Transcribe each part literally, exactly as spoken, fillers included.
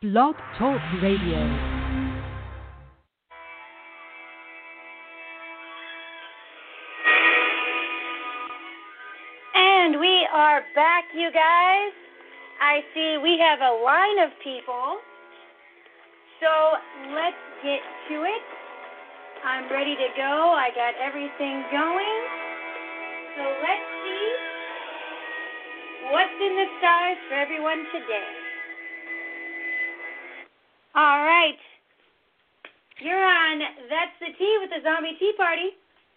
Blog Talk Radio. And we are back, you guys. I see we have a line of people. So let's get to it. I'm ready to go. I got everything going. So let's see what's in the stars for everyone today. All right. You're on That's the Tea with the Zombie Tea Party.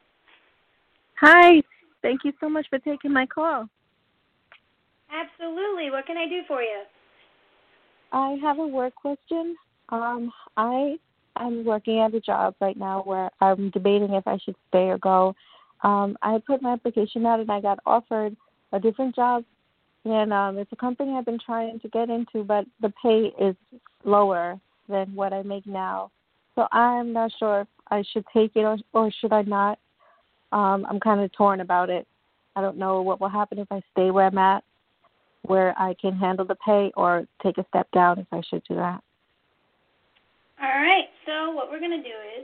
Hi. Thank you so much for taking my call. Absolutely. What can I do for you? I have a work question. Um, I am working at a job right now where I'm debating if I should stay or go. Um, I put my application out and I got offered a different job, and um, it's a company I've been trying to get into, but the pay is lower than what I make now. So I'm not sure if I should take it or, or should I not. Um, I'm kind of torn about it. I don't know what will happen if I stay where I'm at, where I can handle the pay, or take a step down if I should do that. All right, so what we're going to do is,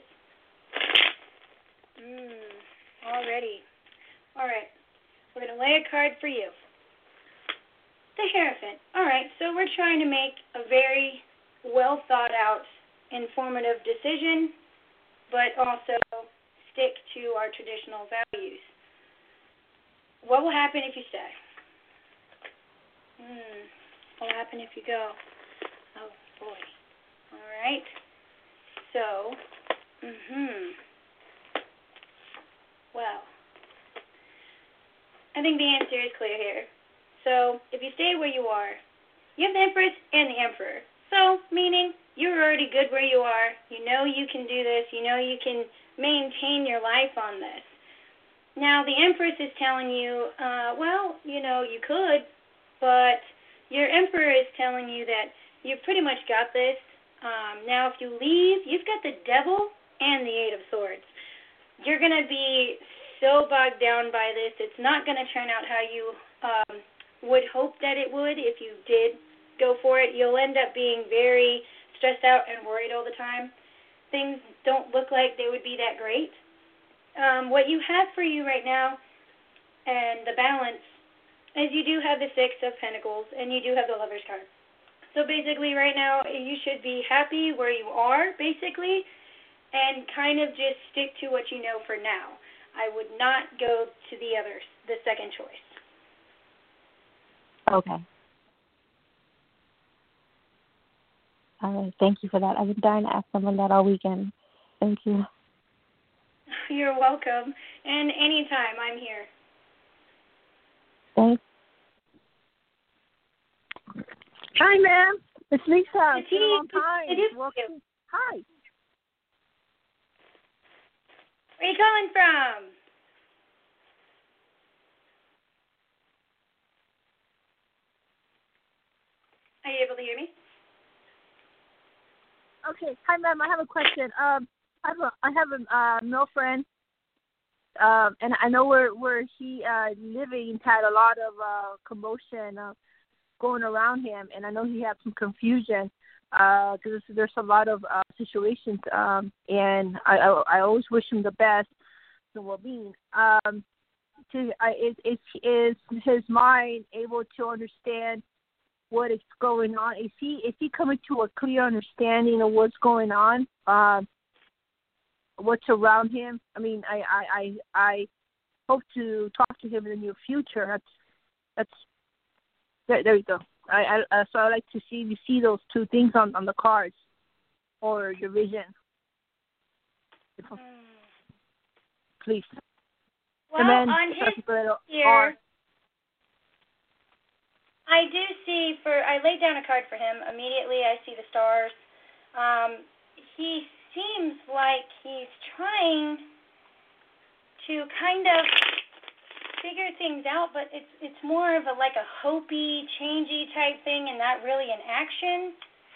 mm, already, all right, we're going to lay a card for you. The Hierophant. All right, so we're trying to make a very well thought out, informative decision, but also stick to our traditional values. What will happen if you stay? Hmm, what will happen if you go? Oh, boy. All right. So, mm-hmm. Well, I think the answer is clear here. So, if you stay where you are, you have the Empress and the Emperor. So, meaning you're already good where you are. You know you can do this. You know you can maintain your life on this. Now, the Empress is telling you, uh, well, you know, you could, but your Emperor is telling you that you've pretty much got this. Um, now, if you leave, you've got the Devil and the Eight of Swords. You're going to be so bogged down by this. It's not going to turn out how you um, would hope that it would if you did go for it. You'll end up being very stressed out and worried all the time. Things don't look like they would be that great. Um, what you have for you right now and the balance is you do have the Six of Pentacles and you do have the Lover's card. So basically right now you should be happy where you are, basically, and kind of just stick to what you know for now. I would not go to the others, the second choice. Okay. All right. Thank you for that. I've been dying to ask someone that all weekend. Thank you. You're welcome. And anytime, I'm here. Thanks. Hi, ma'am. It's Lisa. It's been a long time. It is Welcome. Hi. Where are you calling from? Are you able to hear me? Okay. Hi, ma'am. I have a question. Um, I have a I have a uh, male friend, um, and I know where where he uh living had a lot of uh commotion uh, going around him, and I know he had some confusion because uh, there's a lot of uh, situations, um, and I, I I always wish him the best and well-being. Um, to I, is is is his mind able to understand what is going on? Is he is he coming to a clear understanding of what's going on? Um, what's around him? I mean, I, I, I, I hope to talk to him in the near future. That's that's there. There you go. I, I uh, so I like to see you see those two things on, on the cards or your vision. Mm. Please. Well, and then, on his little here, R. I do see for, I laid down a card for him. Immediately I see the stars. Um, he seems like he's trying to kind of figure things out, but it's it's more of a like a hopey, changey type thing and not really an action.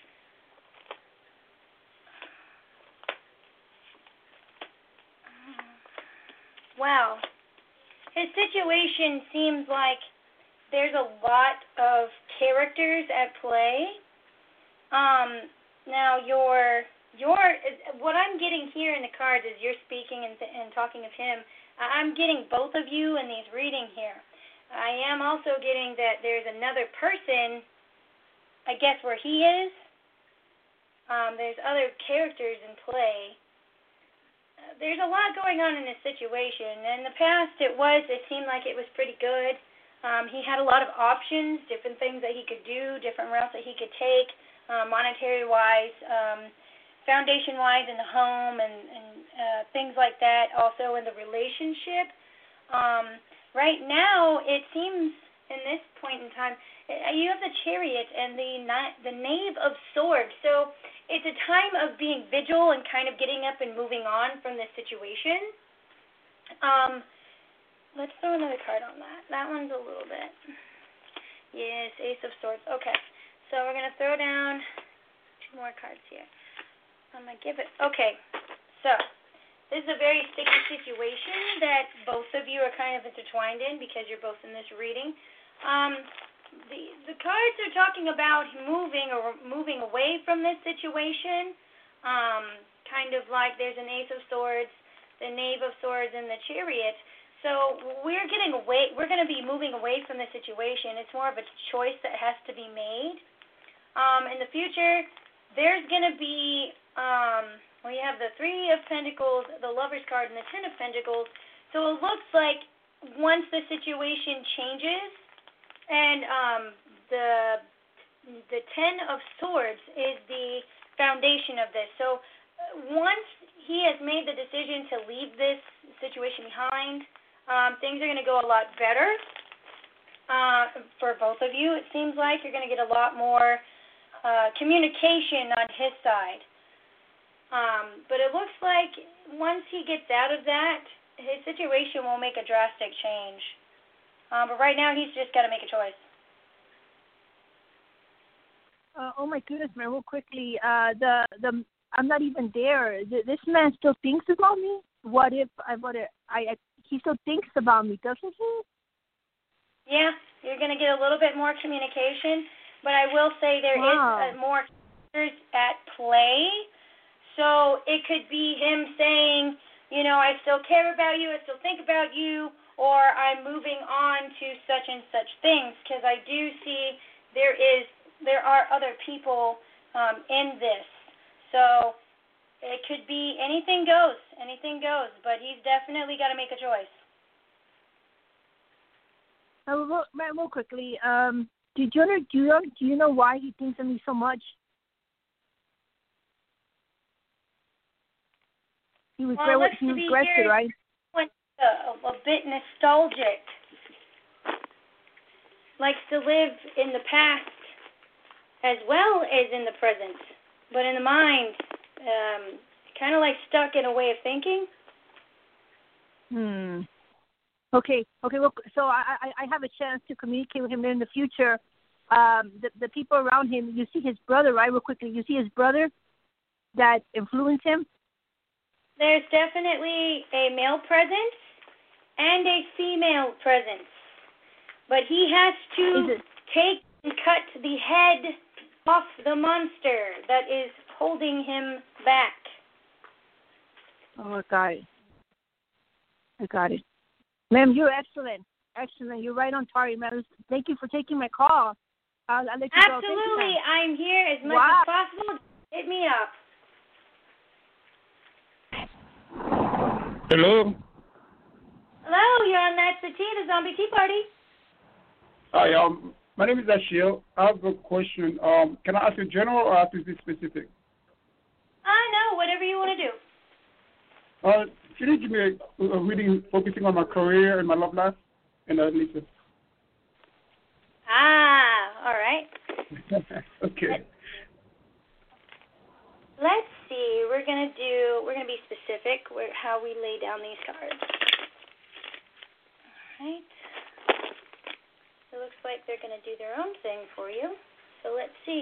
Wow. His situation seems like there's a lot of characters at play, Um, now your your what I'm getting here in the cards as you're speaking and, and talking of him, I'm getting both of you in these reading here. I am also getting that there's another person, I guess, where he is. Um, there's other characters in play. Uh, there's a lot going on in this situation. In the past, it was, it seemed like it was pretty good. Um, he had a lot of options, different things that he could do, different routes that he could take, uh, monetary-wise, um, foundation-wise in the home, and, and uh, things like that, also in the relationship. Um, right now, it seems, in this point in time, you have the Chariot and the the Knave of Swords. So it's a time of being vigilant and kind of getting up and moving on from this situation. Um, let's throw another card on that. That one's a little bit. Yes, Ace of Swords. Okay, so we're going to throw down two more cards here. I'm going to give it. Okay, so this is a very sticky situation that both of you are kind of intertwined in because you're both in this reading. Um, the the cards are talking about moving or moving away from this situation. Um, kind of like there's an Ace of Swords, the Knave of Swords, and the Chariot. So we're getting away. We're going to be moving away from the situation. It's more of a choice that has to be made. Um, in the future, there's going to be. Um, we have the Three of Pentacles, the Lover's card, and the Ten of Pentacles. So it looks like once the situation changes. And um, the the Ten of Swords is the foundation of this. So uh, once he has made the decision to leave this situation behind, um, things are going to go a lot better uh, for both of you. It seems like you're going to get a lot more uh, communication on his side. Um, but it looks like once he gets out of that, his situation will make a drastic change. Um, but right now, he's just got to make a choice. Uh, oh my goodness, man! Real quickly, uh, the the I'm not even there. This man still thinks about me. What if I what if I, I he still thinks about me, doesn't he? Yeah, you're going to get a little bit more communication, but I will say there wow. is uh, more factors at play. So it could be him saying, you know, I still care about you, I still think about you. Or I'm moving on to such and such things, because I do see there is there are other people um, in this. So it could be anything goes, anything goes, but he's definitely got to make a choice. Uh, real, real quickly, um, did you know, do you know, do you know why he thinks of me so much? He was well, great. He regrets it, right? A, a bit nostalgic, likes to live in the past as well as in the present, but in the mind, um, kind of like stuck in a way of thinking. Hmm. Okay. Okay. Well, so I, I I have a chance to communicate with him in the future. Um, the the people around him. You see his brother, right? Real quickly, you see his brother that influenced him. There's definitely a male presence and a female presence. But he has to take and cut the head off the monster that is holding him back. Oh, I got it. I got it. Ma'am, you're excellent. Excellent. You're right on target, ma'am. Thank you for taking my call. I'll, I'll let you Absolutely. go. I'm here as much wow. as possible. Hit me up. Hello. Hello, you're on That's the Tea, the Zombie Tea Party. Hi, um, my name is Ashiel. I have a question. Um, can I ask a general or have to be specific? I know, whatever you want to do. Uh, can you give me a, a reading focusing on my career and my love life? And uh, Lisa. Ah, all right. Okay. Let's see. We're gonna do. We're gonna be specific with how we lay down these cards. All right. It looks like they're gonna do their own thing for you. So let's see.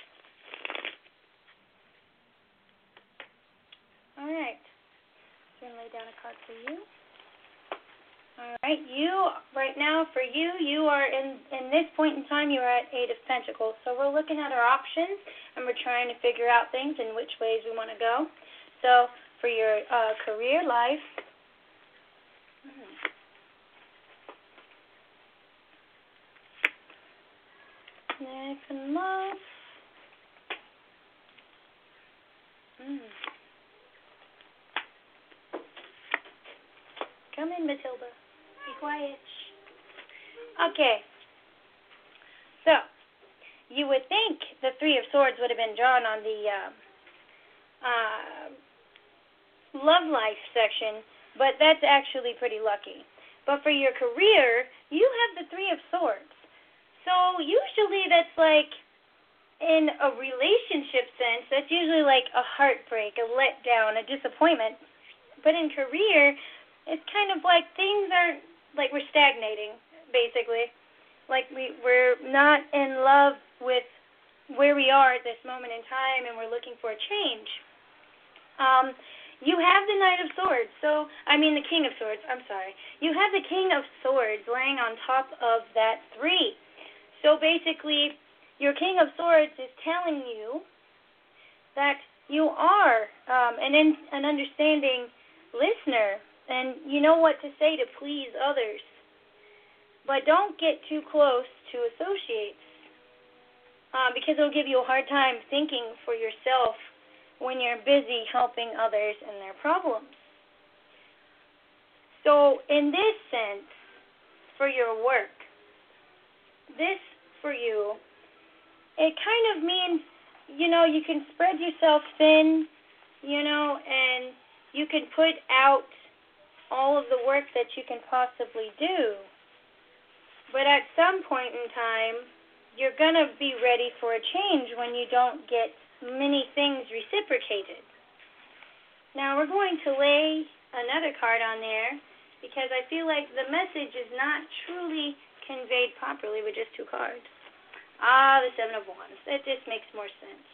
All right. So and lay down a card for you. All right, you, right now for you, you are in, in this point in time, you are at Eight of Pentacles. So we're looking at our options, and we're trying to figure out things and which ways we want to go. So for your uh, career life, hmm, next in love, hmm. Come in, Matilda. Be quiet. Okay. So, you would think the Three of Swords would have been drawn on the uh, uh, love life section, but that's actually pretty lucky. But for your career, you have the Three of Swords. So, usually that's like, in a relationship sense, that's usually like a heartbreak, a letdown, a disappointment. But in career, it's kind of like things are, like we're stagnating, basically. Like we, we're not in love with where we are at this moment in time, and we're looking for a change. Um, you have the Knight of Swords, so, I mean the King of Swords, I'm sorry. You have the King of Swords laying on top of that three. So basically, your King of Swords is telling you that you are um, an, in, an understanding listener, and you know what to say to please others. But don't get too close to associates, uh, because it'll give you a hard time thinking for yourself when you're busy helping others in their problems. So in this sense, for your work, this for you, it kind of means, you know, you can spread yourself thin, you know, and you can put out all of the work that you can possibly do. But at some point in time, you're going to be ready for a change when you don't get many things reciprocated. Now, we're going to lay another card on there because I feel like the message is not truly conveyed properly with just two cards. Ah, the Seven of Wands. It just makes more sense.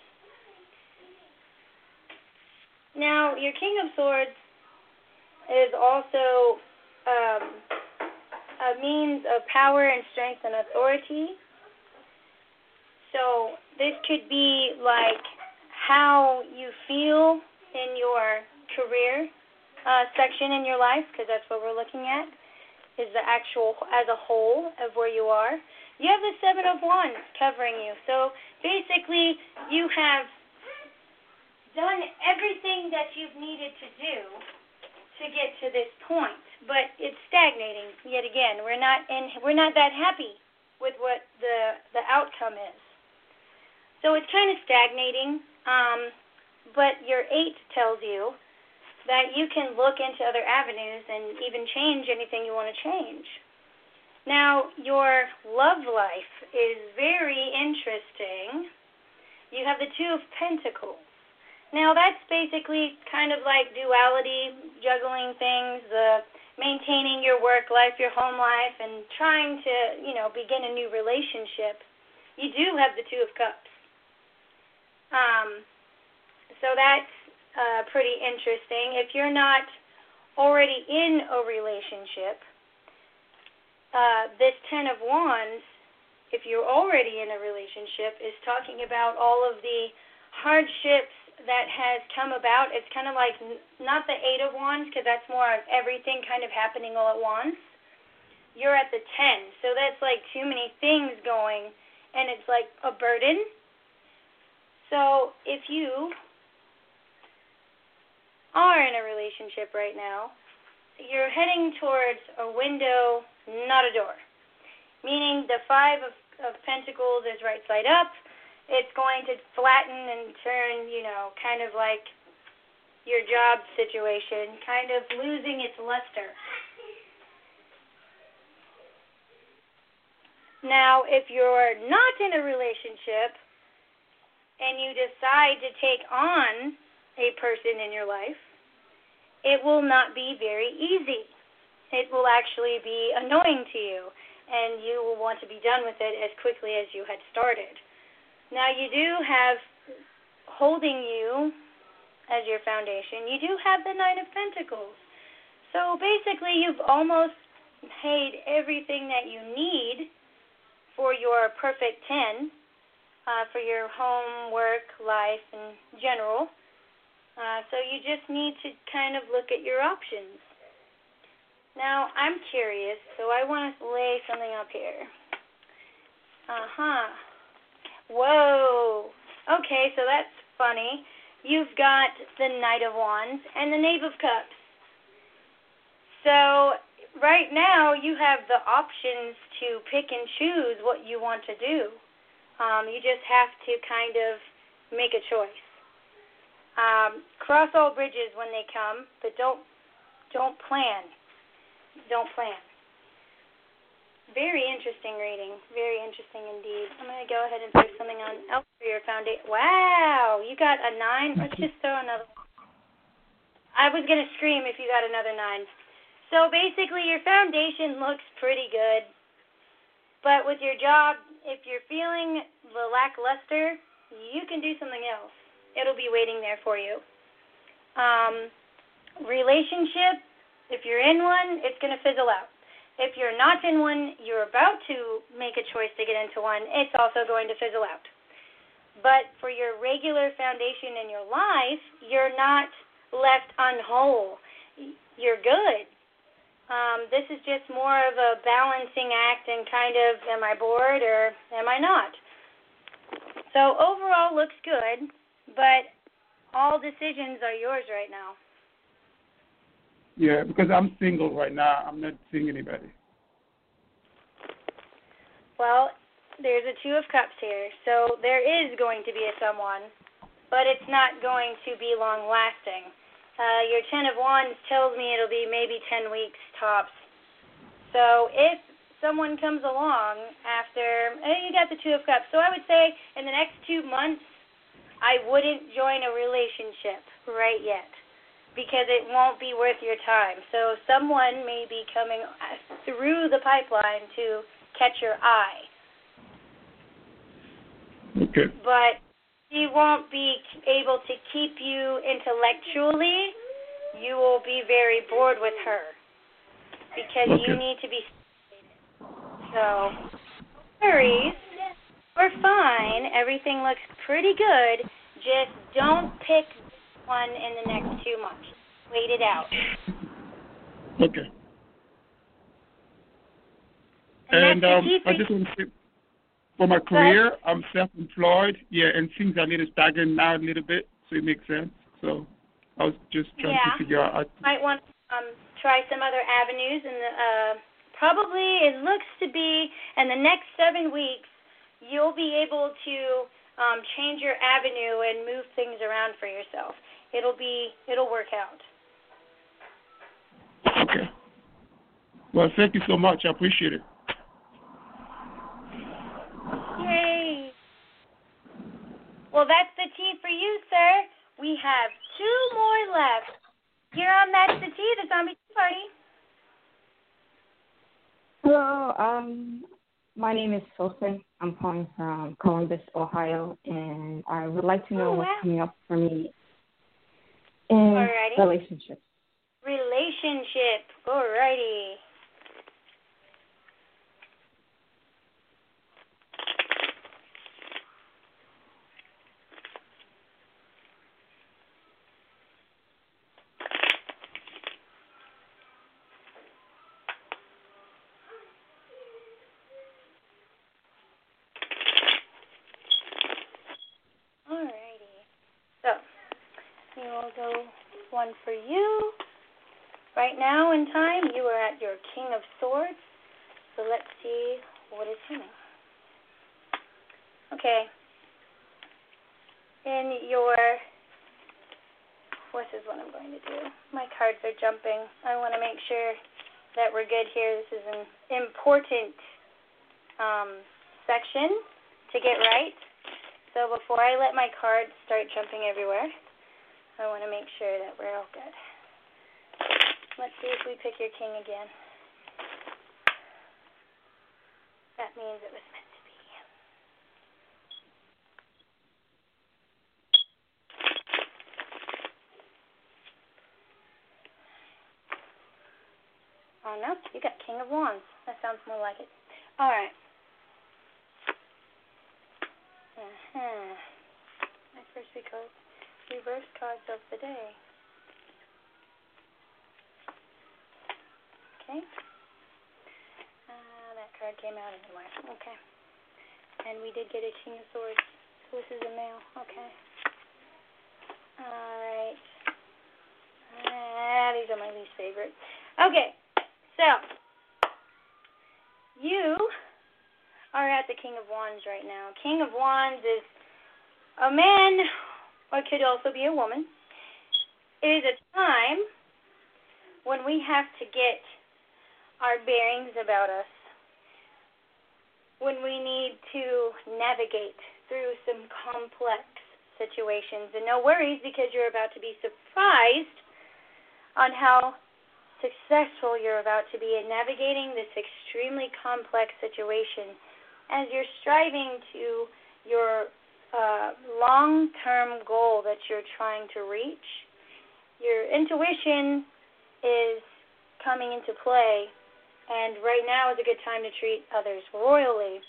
Now, your King of Swords is also um, a means of power and strength and authority. So this could be like how you feel in your career uh, section in your life, because that's what we're looking at, is the actual, as a whole, of where you are. You have the Seven of Wands covering you. So basically, you have done everything that you've needed to do to get to this point, but it's stagnating yet again. We're not in, we're not that happy with what the the outcome is. So it's kind of stagnating, um, but your eight tells you that you can look into other avenues and even change anything you want to change. Now, your love life is very interesting. You have the Two of Pentacles. Now, that's basically kind of like duality, juggling things, uh, maintaining your work life, your home life, and trying to, you know, begin a new relationship. You do have the Two of Cups. Um, so that's uh, pretty interesting. If you're not already in a relationship, uh, this Ten of Wands, if you're already in a relationship, is talking about all of the hardships that has come about. It's kind of like not the Eight of Wands, because that's more of everything kind of happening all at once. You're at the Ten, so that's like too many things going, and it's like a burden. So if you are in a relationship right now, you're heading towards a window, not a door. Meaning the Five of, of Pentacles is right side up. It's going to flatten and turn, you know, kind of like your job situation, kind of losing its luster. Now, if you're not in a relationship and you decide to take on a person in your life, it will not be very easy. It will actually be annoying to you, and you will want to be done with it as quickly as you had started. Now, you do have, holding you as your foundation, you do have the Nine of Pentacles. So basically, you've almost paid everything that you need for your perfect ten, uh, for your home, work, life, in general. Uh, so you just need to kind of look at your options. Now, I'm curious, so I want to lay something up here. Uh-huh. Whoa. Okay, so that's funny. You've got the Knight of Wands and the Knave of Cups. So right now you have the options to pick and choose what you want to do. Um, you just have to kind of make a choice. Um, cross all bridges when they come, but don't don't plan. Don't plan. Very interesting reading. Very interesting indeed. I'm going to go ahead and put something on else for your foundation. Wow, you got a nine. Let's just throw another one. I was going to scream if you got another nine. So basically your foundation looks pretty good. But with your job, if you're feeling the lackluster, you can do something else. It'll be waiting there for you. Um, relationship, if you're in one, it's going to fizzle out. If you're not in one, you're about to make a choice to get into one, it's also going to fizzle out. But for your regular foundation in your life, you're not left unwhole. You're good. Um, this is just more of a balancing act and kind of, am I bored or am I not? So overall looks good, but all decisions are yours right now. Yeah, because I'm single right now. I'm not seeing anybody. Well, there's a Two of Cups here, so there is going to be a someone, but it's not going to be long-lasting. Uh, your Ten of Wands tells me it'll be maybe ten weeks tops. So if someone comes along after, eh, you got the Two of Cups, so I would say in the next two months, I wouldn't join a relationship right yet because it won't be worth your time. So someone may be coming through the pipeline to catch your eye. Okay. But she won't be able to keep you intellectually. You will be very bored with her because okay. you need to be stimulated. So, worries, we're fine. Everything looks pretty good. Just don't pick one in the next two months. Wait it out. Okay. And, and um, I just want to say, for my career, I'm self-employed, yeah, and things are a little stagnant now a little bit, so it makes sense. So I was just trying yeah. to figure out. You might want to um, try some other avenues, and uh, probably it looks to be in the next seven weeks, you'll be able to um, change your avenue and move things around for yourself. It'll be, it'll work out. Okay. Well, thank you so much. I appreciate it. Yay. Well, that's the tea for you, sir. We have two more left. You're on That's the Tea, the Zombie Tea Party. Hello, um, my name is Wilson. I'm calling from Columbus, Ohio, and I would like to know oh, wow. what's coming up for me in Alrighty. relationships. Relationship. Alrighty. Alrighty. So, we will go one for you. Right now in time, you are at your King of Swords. So let's see what is coming. Okay. In your, this is what I'm going to do. My cards are jumping. I want to make sure that we're good here. This is an important um, section to get right. So before I let my cards start jumping everywhere, I want to make sure that we're all good. Let's see if we pick your king again. That means it was meant to be. Oh, no, you got King of Wands. That sounds more like it. All right. Uh-huh. My first record, reverse cards of the day. Okay. Uh, that card came out anyway. Okay. And we did get a King of Swords. So this is a male. Okay. All right. Ah, these are my least favorite. Okay. So, you are at the King of Wands right now. King of Wands is a man, or it could also be a woman. It is a time when we have to get our bearings about us, when we need to navigate through some complex situations. And no worries, because you're about to be surprised on how successful you're about to be in navigating this extremely complex situation as you're striving to your uh, long-term goal that you're trying to reach. Your intuition is coming into play, and right now is a good time to treat others royally.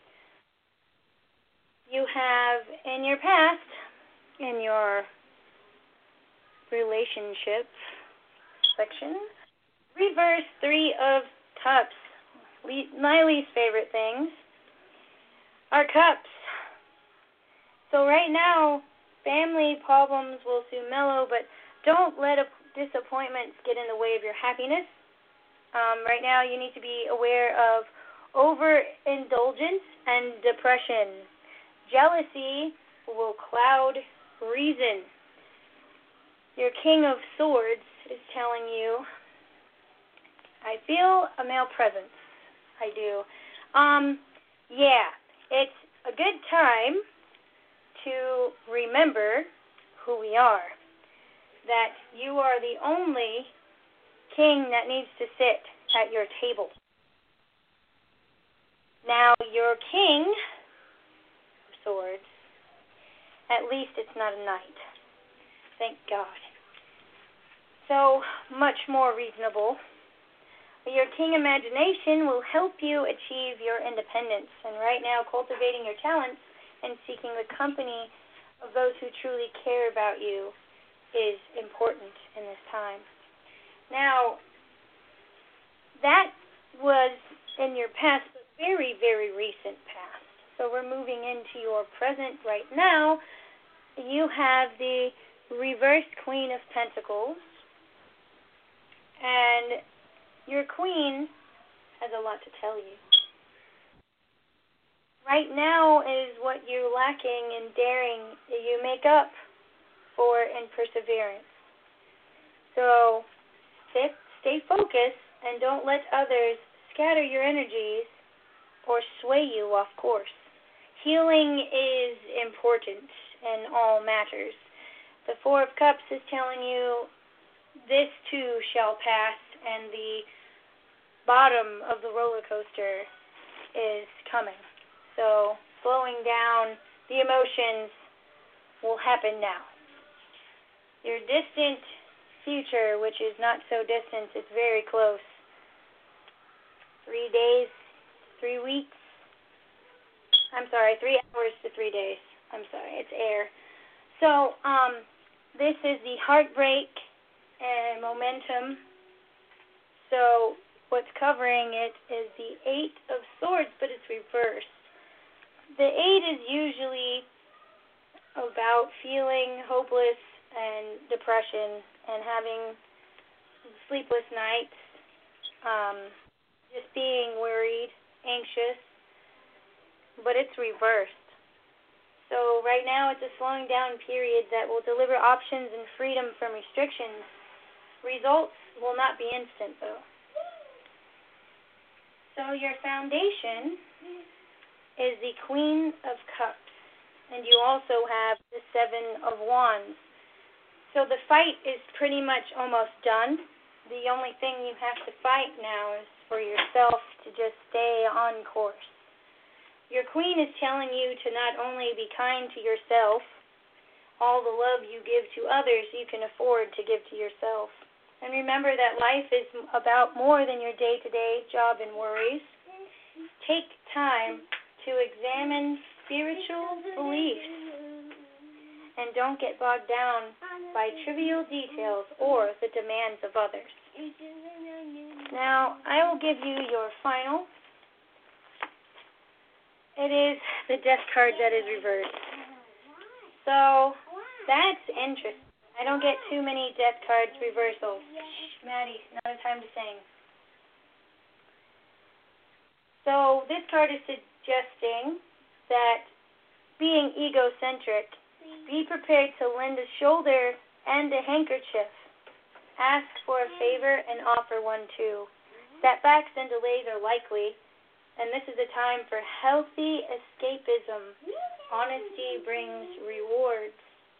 You have, in your past, in your relationship section, reverse Three of Cups. Le- my least favorite things are cups. So right now, family problems will soon mellow, but don't let a disappointments get in the way of your happiness. Um, right now, you need to be aware of overindulgence and depression. Jealousy will cloud reason. Your King of Swords is telling you, I feel a male presence. I do. Um, yeah, it's a good time to remember who we are. That you are the only king that needs to sit at your table. Now, your King of Swords, at least it's not a knight. Thank God. So much more reasonable. Your King Imagination will help you achieve your independence. And right now, cultivating your talents and seeking the company of those who truly care about you is important in this time. Now, that was in your past, but very, very recent past. So we're moving into your present right now. You have the reversed Queen of Pentacles, and your queen has a lot to tell you. Right now is what you're lacking in daring that you make up for in perseverance. So stay, stay focused and don't let others scatter your energies or sway you off course. Healing is important in all matters. The Four of Cups is telling you this too shall pass, and the bottom of the roller coaster is coming. So slowing down the emotions will happen now. Your distant future, which is not so distant, is very close. Three days, three weeks. I'm sorry, three hours to three days. I'm sorry, it's air. So, um, this is the heartbreak and momentum. So, what's covering it is the Eight of Swords, but it's reversed. The Eight is usually about feeling hopeless and depression and having sleepless nights, um, just being worried, anxious, but it's reversed. So right now it's a slowing down period that will deliver options and freedom from restrictions. Results will not be instant, though. So your foundation is the Queen of Cups, and you also have the Seven of Wands. So the fight is pretty much almost done. The only thing you have to fight now is for yourself to just stay on course. Your queen is telling you to not only be kind to yourself, all the love you give to others you can afford to give to yourself. And remember that life is about more than your day-to-day job and worries. Take time to examine spiritual beliefs and don't get bogged down by trivial details or the demands of others. Now, I will give you your final. It is the death card that is reversed. So, that's interesting. I don't get too many death cards reversals. Shh, Maddie, not a time to sing. So, this card is suggesting that being egocentric, be prepared to lend a shoulder and a handkerchief. Ask for a favor and offer one too. Setbacks and delays are likely, and this is a time for healthy escapism. Honesty brings rewards.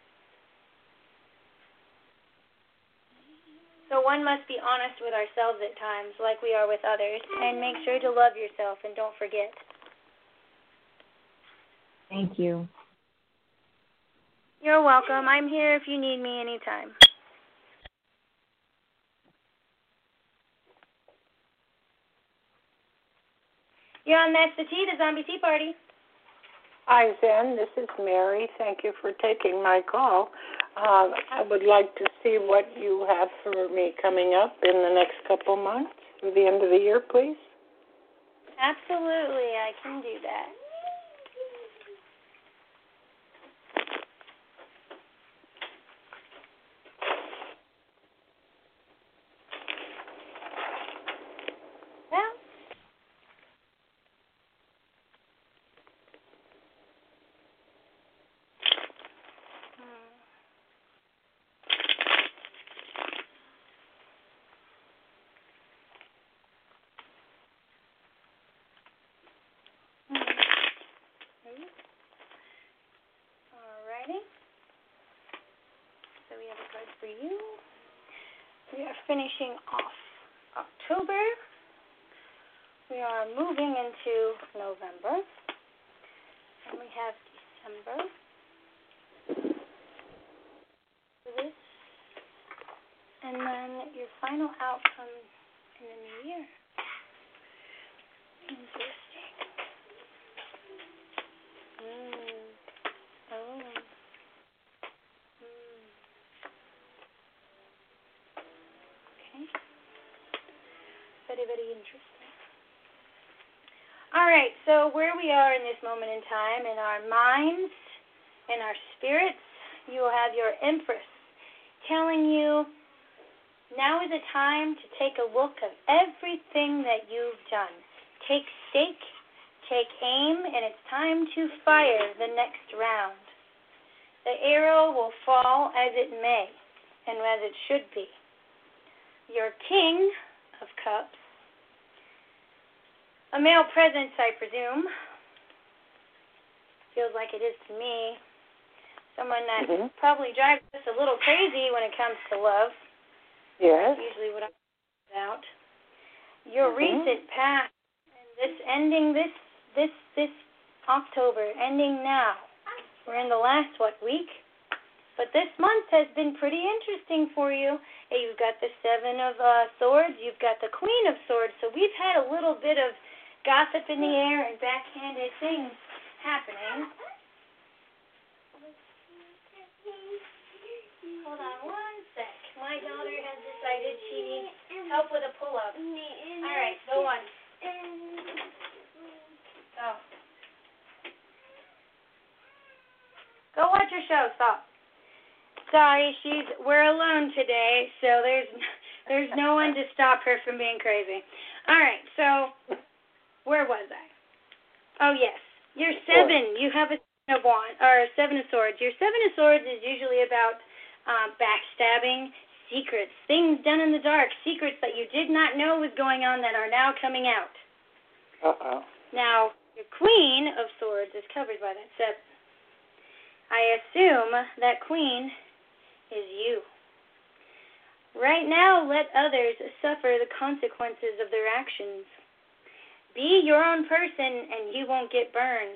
So one must be honest with ourselves at times, like we are with others, and make sure to love yourself and don't forget. Thank you. You're welcome. I'm here if you need me anytime. You're on That's the Tea, the Zombie Tea Party. Hi, Zen. This is Mary. Thank you for taking my call. Uh, I would like to see what you have for me coming up in the next couple months, through the end of the year, please. Absolutely, I can do that. Well, alrighty. So we have a card for you. We are finishing off October. We are moving into November. And we have December. For this. And then your final outcome in the new year. Interesting. Mm. Oh. Mm. Okay. Very, very interesting. All right, so where we are in this moment in time, in our minds, in our spirits, you will have your Empress telling you, now is the time to take a look at everything that you've done. Take stake, take aim, and it's time to fire the next round. The arrow will fall as it may, and as it should be. Your King of Cups, a male presence, I presume, feels like it is to me. Someone that mm-hmm. probably drives us a little crazy when it comes to love. Yes. That's usually what I'm about. Your mm-hmm. recent past, and this ending this this this October, ending now. We're in the last, what, week? But this month has been pretty interesting for you. Hey, you've got the Seven of uh, Swords. You've got the Queen of Swords. So we've had a little bit of gossip in the air and backhanded things happening. Hold on one sec. My daughter has decided she needs help with a pull-up. All right, go on. Go. Go watch your show. Stop. Sorry, she's we're alone today, so there's there's no one to stop her from being crazy. All right, so where was I? Oh yes, you're seven. You have a seven of wands or a seven of swords. Your seven of swords is usually about um, backstabbing, secrets, things done in the dark, secrets that you did not know was going on that are now coming out. Uh oh. Now your Queen of Swords is covered by that seven. I assume that Queen is you. Right now, let others suffer the consequences of their actions. Be your own person and you won't get burned.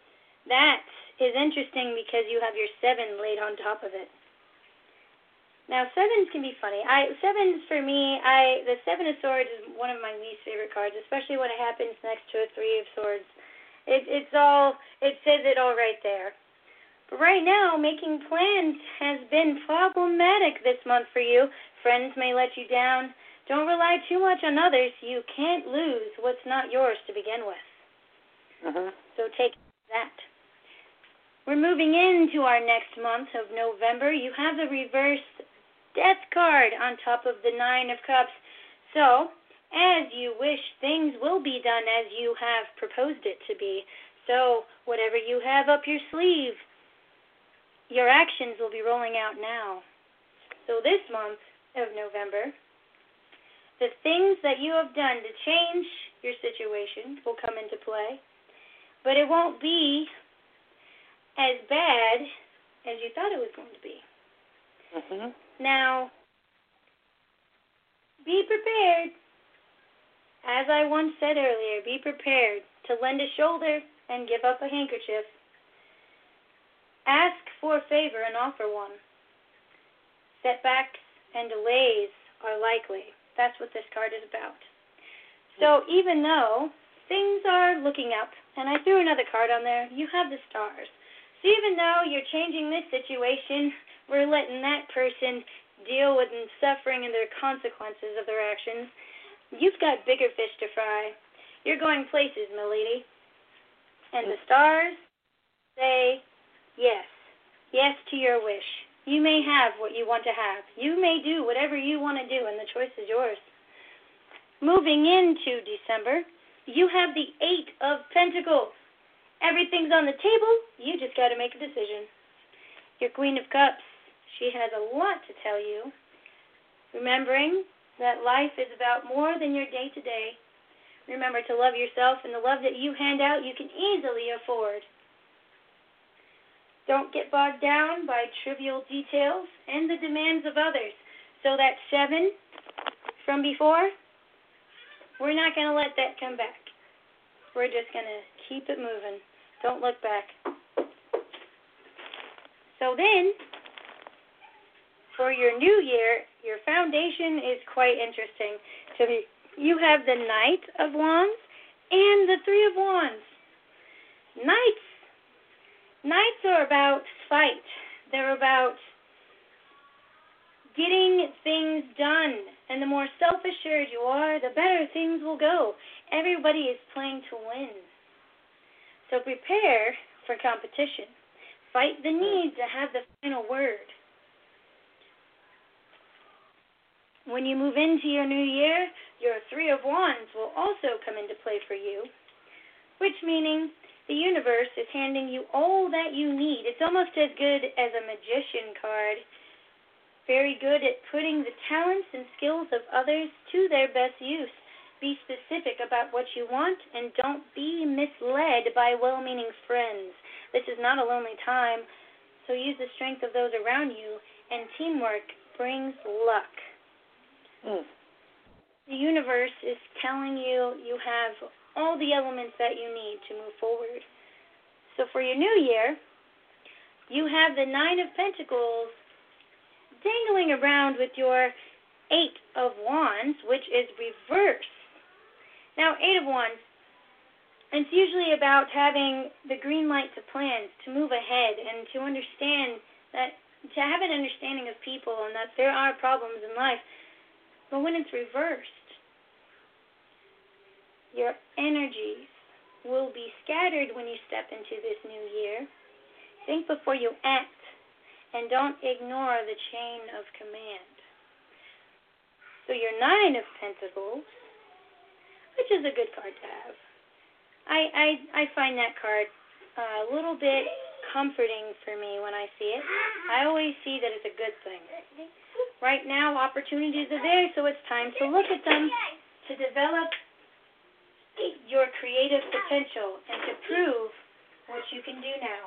That is interesting because you have your seven laid on top of it. Now, sevens can be funny. I Sevens, for me, I the Seven of Swords is one of my least favorite cards, especially when it happens next to a Three of Swords. It, it's all, it says it all right there. But right now, making plans has been problematic this month for you. Friends may let you down. Don't rely too much on others. You can't lose what's not yours to begin with. Uh-huh. So take that. We're moving into our next month of November. You have the reverse Death card on top of the Nine of Cups. So, as you wish, things will be done as you have proposed it to be. So, whatever you have up your sleeve, your actions will be rolling out now. So this month of November, the things that you have done to change your situation will come into play, but it won't be as bad as you thought it was going to be. Mm-hmm. Now, be prepared. As I once said earlier, be prepared to lend a shoulder and give up a handkerchief. Ask for a favor and offer one. Setbacks and delays are likely. That's what this card is about. So even though things are looking up, and I threw another card on there, you have the stars. So even though you're changing this situation, we're letting that person deal with the suffering and their consequences of their actions, you've got bigger fish to fry. You're going places, my lady. And the stars say yes. Yes to your wish. You may have what you want to have. You may do whatever you want to do, and the choice is yours. Moving into December, you have the Eight of Pentacles. Everything's on the table. You just got to make a decision. Your Queen of Cups, she has a lot to tell you. Remembering that life is about more than your day-to-day. Remember to love yourself, and the love that you hand out, you can easily afford. Don't get bogged down by trivial details and the demands of others. So that seven from before, we're not going to let that come back. We're just going to keep it moving. Don't look back. So then, for your new year, your foundation is quite interesting. So you have the Knight of Wands and the Three of Wands. Knights Knights are about fight. They're about getting things done. And the more self-assured you are, the better things will go. Everybody is playing to win. So prepare for competition. Fight the need to have the final word. When you move into your new year, your Three of Wands will also come into play for you, which meaning the universe is handing you all that you need. It's almost as good as a magician card. Very good at putting the talents and skills of others to their best use. Be specific about what you want, and don't be misled by well-meaning friends. This is not a lonely time, so use the strength of those around you, and teamwork brings luck. Mm. The universe is telling you you have all the elements that you need to move forward. So for your new year, you have the Nine of Pentacles dangling around with your Eight of Wands, which is reversed. Now, Eight of Wands, it's usually about having the green light to plans, to move ahead, and to understand that, to have an understanding of people and that there are problems in life. But when it's reversed, your energies will be scattered when you step into this new year. Think before you act, and don't ignore the chain of command. So your Nine of Pentacles, which is a good card to have. I I, I find that card uh, a little bit comforting for me when I see it. I always see that it's a good thing. Right now, opportunities are there, so it's time to look at them, to develop your creative potential and to prove what you can do now.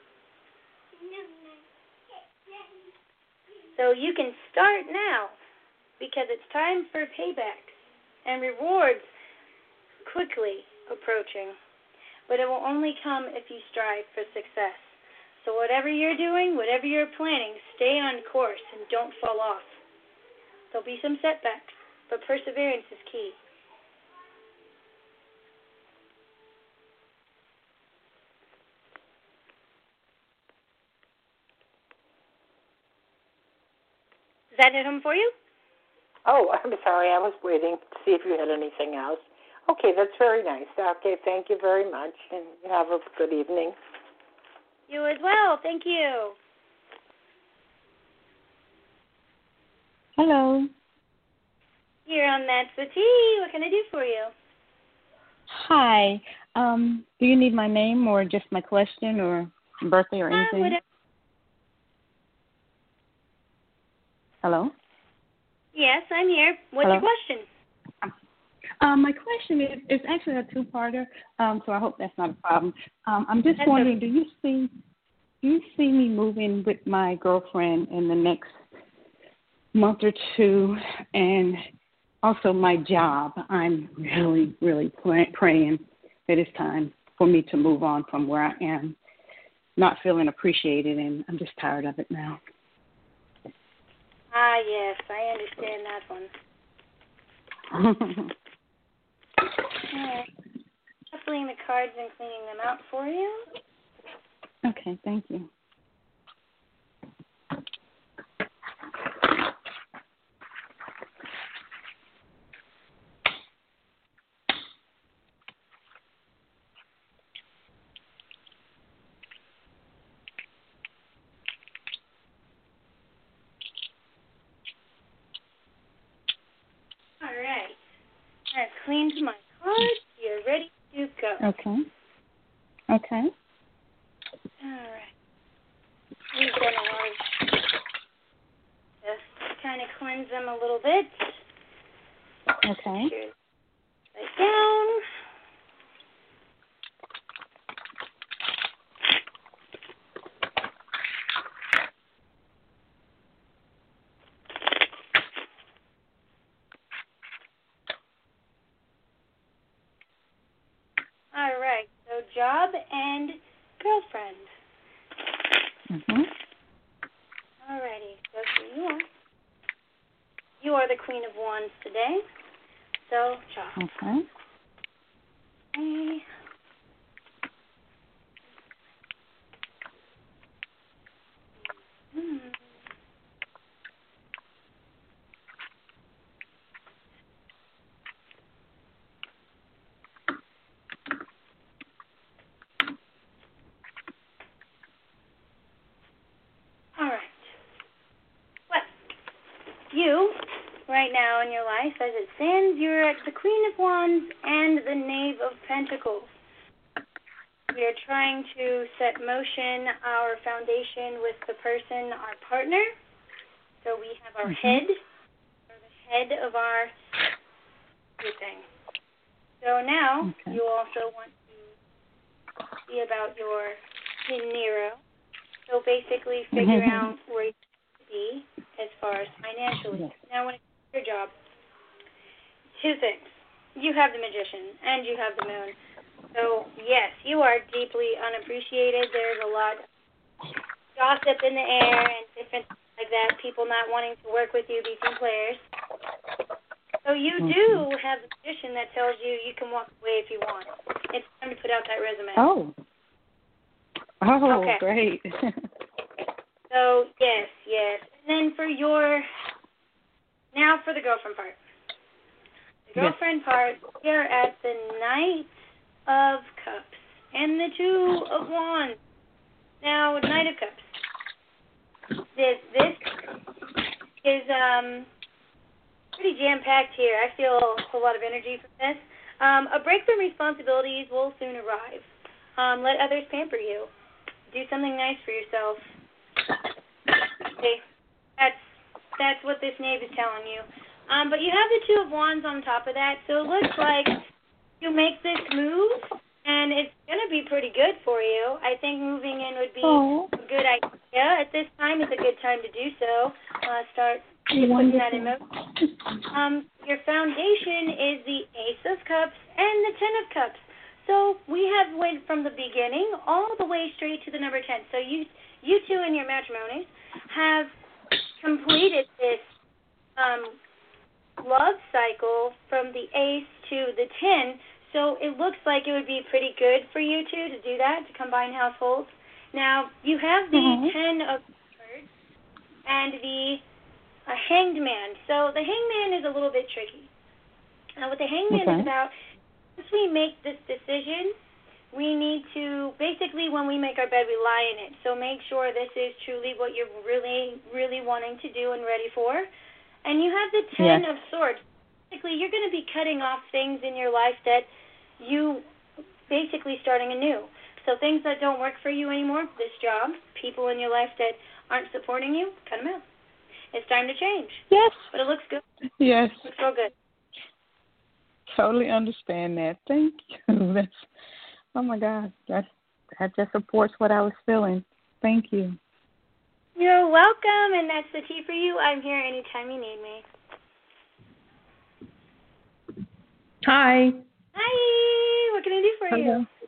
So you can start now because it's time for paybacks and rewards quickly approaching. But it will only come if you strive for success. So whatever you're doing, whatever you're planning, stay on course and don't fall off. There'll be some setbacks, but perseverance is key. Does that hit home for you? Oh, I'm sorry. I was waiting to see if you had anything else. Okay, that's very nice. Okay, thank you very much, and have a good evening. You as well. Thank you. Hello. Here on That's the Tea. What can I do for you? Hi. Um, do you need my name or just my question or birthday or anything? Uh, whatever. Hello? Yes, I'm here. What's Hello? your question? Um, my question is, it's actually a two-parter, um, so I hope that's not a problem. Um, I'm just That's wondering, okay. do you see do you see me moving with my girlfriend in the next month or two, and also my job? I'm really, really pray- praying that it's time for me to move on from where I am, not feeling appreciated, and I'm just tired of it now. Ah, yes, I understand that one. Alright. Shuffling the cards and cleaning them out for you. Okay, thank you. Alright. I've cleaned my cards. You're ready to go. Okay. Okay. Alright. We've done a lot of just kind of cleanse them a little bit. Okay. Here, right down. All right. So job and girlfriend. Mhm. Alrighty. So for you, you are the Queen of Wands today. So job. Okay. Okay. Hmm. All right. Well, you, right now in your life, as it stands, you're at the Queen of Wands and the Knave of Pentacles. We are trying to set motion our foundation with the person, our partner. So we have our Mm-hmm. head, or the head of our everything. So now Okay. you also want to see about your dinero. So basically figure out where you need to be as far as financially. Yes. Now when it comes to your job, two things. You have the Magician and you have the Moon. So yes, you are deeply unappreciated. There's a lot of gossip in the air and different things like that, people not wanting to work with you, B C players. So you Mm-hmm. do have the Magician that tells you you can walk away if you want. It's time to put out that resume. Oh. Oh, Okay. great. So, yes, yes. And then for your, now for the girlfriend part. The girlfriend yes. part, we are at the Knight of Cups and the Two of Wands. Now, Knight of Cups. This, this is um pretty jam-packed here. I feel a lot of energy from this. Um, a break from responsibilities will soon arrive. Um, let others pamper you. Do something nice for yourself. Okay, that's that's what this knave is telling you. Um, but you have the Two of Wands on top of that, so it looks like you make this move, and it's going to be pretty good for you. I think moving in would be oh. a good idea. At this time, it's a good time to do so. Uh, start putting that in motion. Um, your foundation is the Ace of Cups and the Ten of Cups. So we have went from the beginning all the way straight to the number ten. So you you two in your matrimonies have completed this um, love cycle from the ace to the ten. So it looks like it would be pretty good for you two to do that, to combine households. Now, you have the mm-hmm. ten of swords and the uh, hanged man. So the hanged man is a little bit tricky. Now, what the hanged man okay. is about, once we make this decision, we need to, basically when we make our bed, we lie in it. So make sure this is truly what you're really, really wanting to do and ready for. And you have the ten yes. of swords. Basically, you're going to be cutting off things in your life that you basically starting anew. So things that don't work for you anymore, this job, people in your life that aren't supporting you, cut them out. It's time to change. Yes. But it looks good. Yes. It looks real good. Totally understand that. Thank you. That's, oh, my God. That, that just supports what I was feeling. Thank you. You're welcome, and that's the tea for you. I'm here anytime you need me. Hi. Hi. What can I do for Hello. you?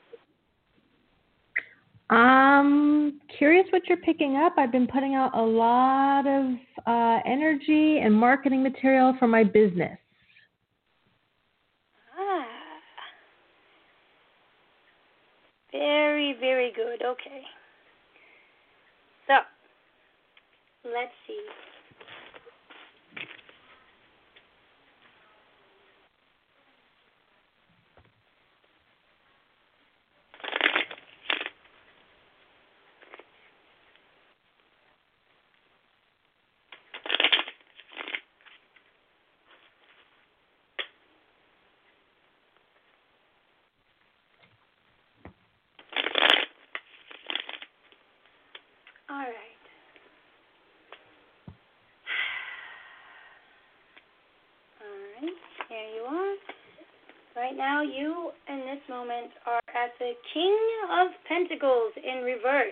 Um, curious what you're picking up. I've been putting out a lot of uh, energy and marketing material for my business. Ah. Very, very good. Okay. So, let's see. All right. All right. Here you are. Right now, you in this moment are at the King of Pentacles in reverse.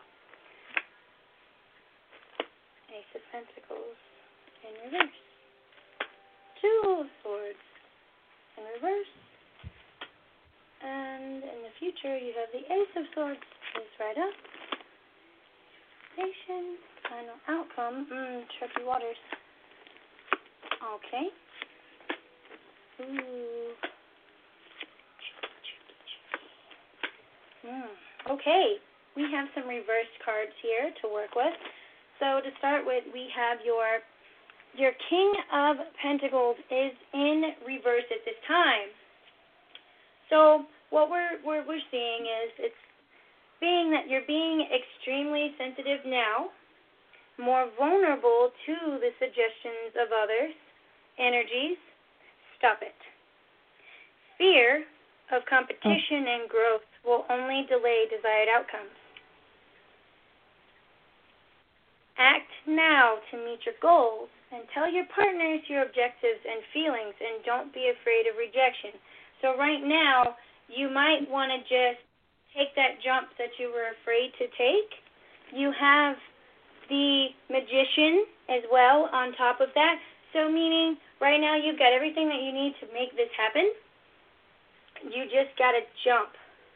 Ace of Pentacles in reverse. Two of Swords in reverse. And in the future, you have the Ace of Swords is right up. Patient, final outcome, mm, tricky waters. Okay. Ooh. Mm. Okay, we have some reversed cards here to work with. So to start with, we have your your King of Pentacles is in reverse at this time. So what we're we're, we're seeing is it's being that you're being extremely sensitive now, more vulnerable to the suggestions of others, energies. Stop it. Fear of competition and growth will only delay desired outcomes. Act now to meet your goals and tell your partners your objectives and feelings, and don't be afraid of rejection. So right now, you might want to just take that jump that you were afraid to take. You have the Magician as well on top of that. So meaning right now you've got everything that you need to make this happen. You just got to jump.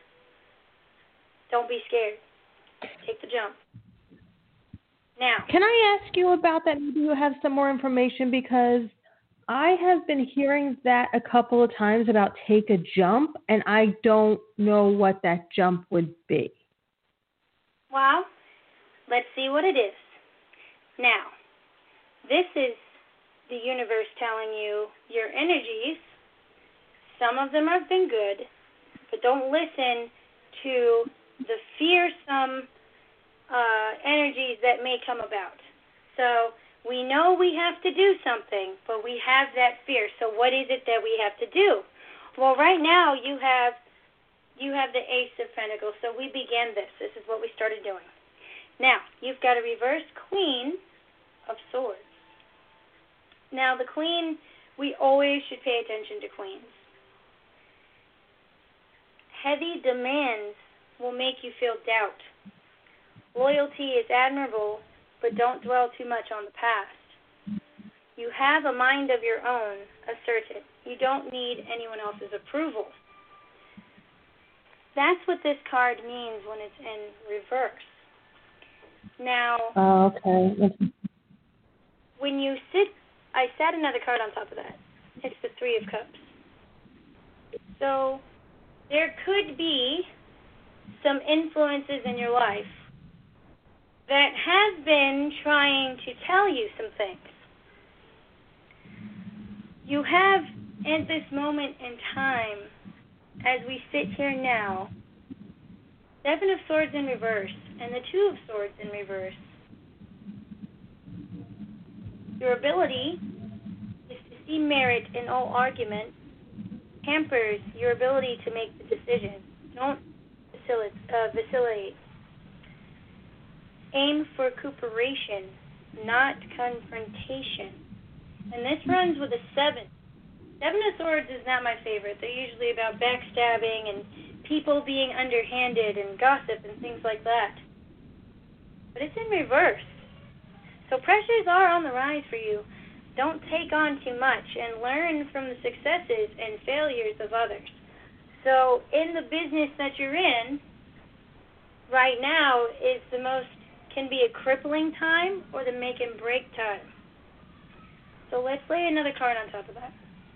Don't be scared. Take the jump. Now. Can I ask you about that? Maybe you have some more information, because I have been hearing that a couple of times about take a jump, and I don't know what that jump would be. Well, let's see what it is. Now, this is the universe telling you your energies. Some of them have been good, but don't listen to the fearsome uh, energies that may come about. So we know we have to do something, but we have that fear. So what is it that we have to do? Well, right now you have you have the Ace of Pentacles. So we began this. This is what we started doing. Now, you've got a reverse Queen of Swords. Now, the Queen, we always should pay attention to Queens. Heavy demands will make you feel doubt. Loyalty is admirable, but don't dwell too much on the past. You have a mind of your own, assert it. You don't need anyone else's approval. That's what this card means when it's in reverse. Now, Oh, okay. when you sit, I sat another card on top of that. It's the Three of Cups. So there could be some influences in your life that have been trying to tell you some things. You have, at this moment in time, as we sit here now, Seven of Swords in reverse and the Two of Swords in reverse. Your ability is to see merit in all arguments hampers your ability to make the decision. Don't vacillate. Uh, vacillate. Aim for cooperation, not confrontation. And this runs with a seven. Seven of Swords is not my favorite. They're usually about backstabbing and people being underhanded and gossip and things like that. But it's in reverse. So pressures are on the rise for you. Don't take on too much and learn from the successes and failures of others. So in the business that you're in, right now is the most, can be a crippling time or the make and break time. So let's lay another card on top of that.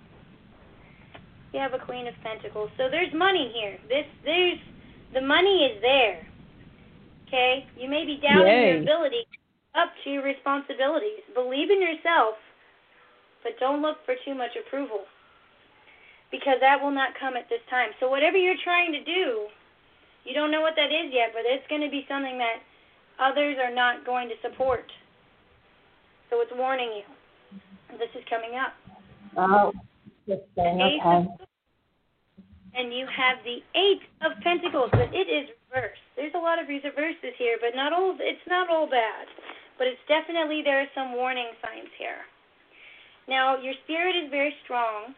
We have a Queen of Pentacles. So there's money here. This, there's, the money is there. Okay? You may be doubting Yay. your ability up to your responsibilities. Believe in yourself, but don't look for too much approval, because that will not come at this time. So whatever you're trying to do, you don't know what that is yet, but it's going to be something that others are not going to support. So it's warning you. This is coming up. Oh, interesting. Okay. And you have the Eight of Pentacles, but it is reversed. There's a lot of reverses here, but not all. It's not all bad, but it's definitely, there are some warning signs here. Now, your spirit is very strong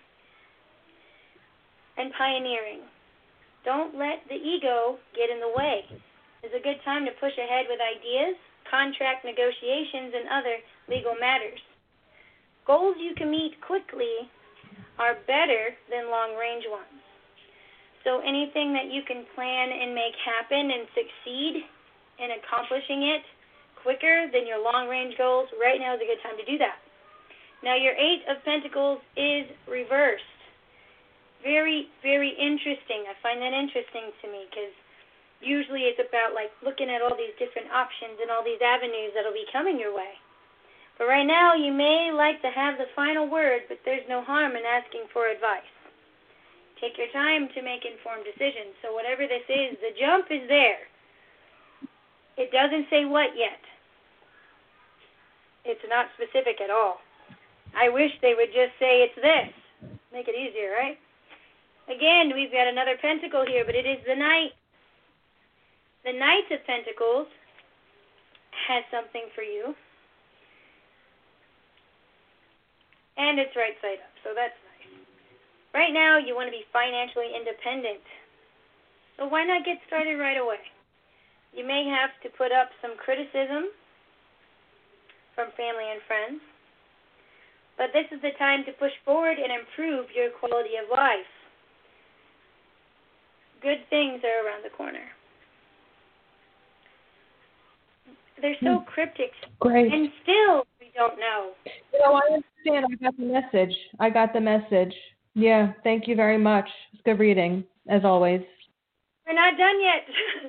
and pioneering. Don't let the ego get in the way. It's a good time to push ahead with ideas, contract negotiations, and other legal matters. Goals you can meet quickly are better than long-range ones. So anything that you can plan and make happen and succeed in accomplishing it quicker than your long-range goals, right now is a good time to do that. Now, your Eight of Pentacles is reversed. Very, very interesting. I find that interesting to me, because usually it's about like looking at all these different options and all these avenues that'll be coming your way. But right now, you may like to have the final word, but there's no harm in asking for advice. Take your time to make informed decisions. So whatever this is, the jump is there. It doesn't say what yet. It's not specific at all. I wish they would just say it's this. Make it easier, right? Again, we've got another pentacle here, but it is the Knight. The Knight of Pentacles has something for you. And it's right side up, so that's nice. Right now, you want to be financially independent. So why not get started right away? You may have to put up some criticism from family and friends, but this is the time to push forward and improve your quality of life. Good things are around the corner. They're so cryptic. Great. And still, we don't know. You know, I understand. I got the message. I got the message. Yeah, thank you very much. It's good reading, as always. We're not done yet.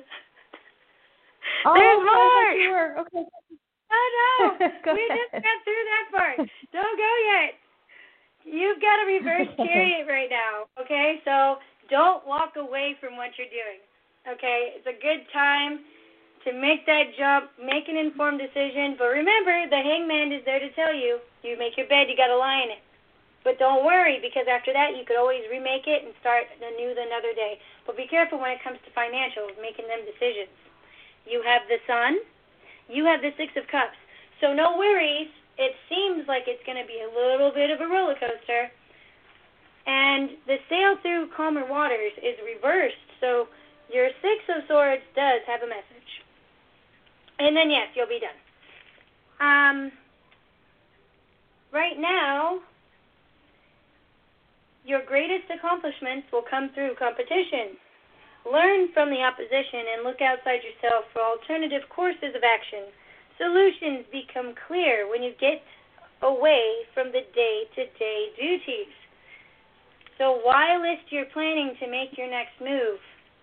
Oh, There's okay, more. Sure. Okay. Oh, no. Go We ahead. just got through that part. Don't go yet. You've got a reverse chariot right now, okay? So don't walk away from what you're doing, okay? It's a good time to make that jump, make an informed decision. But remember, the hangman is there to tell you, you make your bed, you got to lie in it. But don't worry, because after that, you could always remake it and start anew another day. But be careful when it comes to financials, making them decisions. You have the Sun. You have the Six of Cups. So no worries. It seems like it's going to be a little bit of a roller coaster. And the sail through calmer waters is reversed. So your Six of Swords does have a message. And then, yes, you'll be done. Um, right now, your greatest accomplishments will come through competition. Learn from the opposition and look outside yourself for alternative courses of action. Solutions become clear when you get away from the day-to-day duties. So whilst you're planning to make your next move,